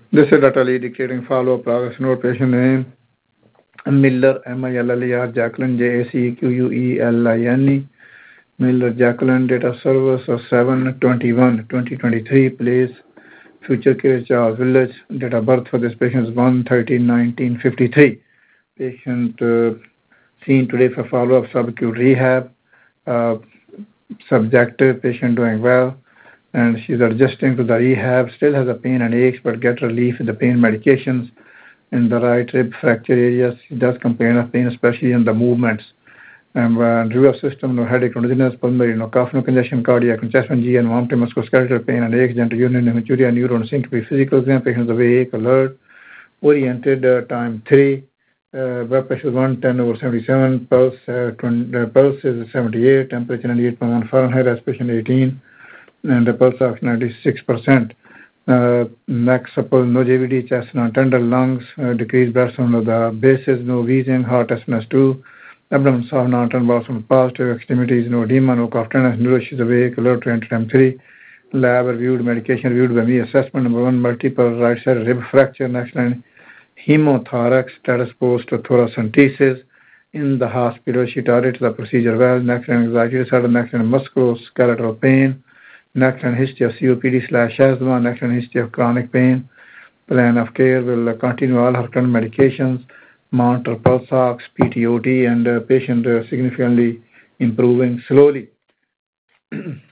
This is Dr. Lee dictating follow-up progress note. Patient name Miller, M-I-L-L-E-R, Jacqueline, J-A-C-Q-U-E-L-I-N-E. Miller Jacqueline, date of service of 7/21/2023, place Future Care Charles Village. Date of birth for this patient is 1/13/1953. Patient seen today for follow-up subacute rehab. Subjective, patient doing well, and she's adjusting to the rehab. Still has a pain and aches, but get relief with the pain medications. In the right rib fracture areas, she does complain of pain, especially in the movements. Review of system, no headache, no dizziness, pulmonary, no cough, no congestion, cardiac, no chest, GN, vomiting, musculoskeletal pain, and aches, gentle urinary, hematuria, neuron, syncope, physical exam, patients awake, alert, oriented, time 3, blood pressure 110/77, pulse is 78, temperature 98.1 Fahrenheit, respiration 18, and the pulse oxygen 96%. Neck supple, no JVD, chest non-tender, lungs, decreased blood flow of the bases, no wheezing, heart SMS2, abdomen soft, non-tender, bowel positive, extremities, no edema, no cough, tenderness, neuroshes awake, alert, time 3. Lab reviewed, medication reviewed by me. Assessment number 1, multiple right side rib fracture. Next line, hemothorax, status post thoracentesis. In the hospital, she tolerated the procedure well. Next line, anxiety disorder. Next line, musculoskeletal pain. Next line, history of COPD/asthma. Next line, history of chronic pain. Plan of care will continue all her current medications, monitor pulse ox, PTOT, and patient significantly improving slowly.